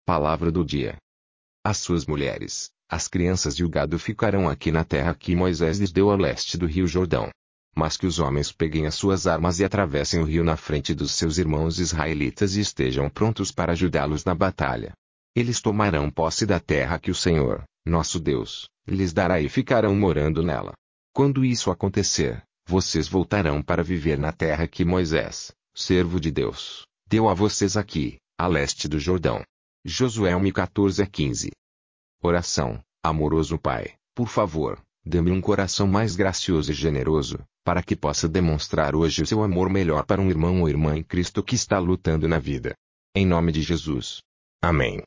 Palavra do dia. As suas mulheres, as crianças e o gado ficarão aqui na terra que Moisés lhes deu a leste do rio Jordão. Mas que os homens peguem as suas armas e atravessem o rio na frente dos seus irmãos israelitas e estejam prontos para ajudá-los na batalha. Eles tomarão posse da terra que o Senhor, nosso Deus, lhes dará e ficarão morando nela. Quando isso acontecer, vocês voltarão para viver na terra que Moisés, servo de Deus, deu a vocês aqui, a leste do Jordão. Josué 1:14-15. Oração. Amoroso Pai, por favor, dê-me um coração mais gracioso e generoso, para que possa demonstrar hoje o seu amor melhor para um irmão ou irmã em Cristo que está lutando na vida. Em nome de Jesus. Amém.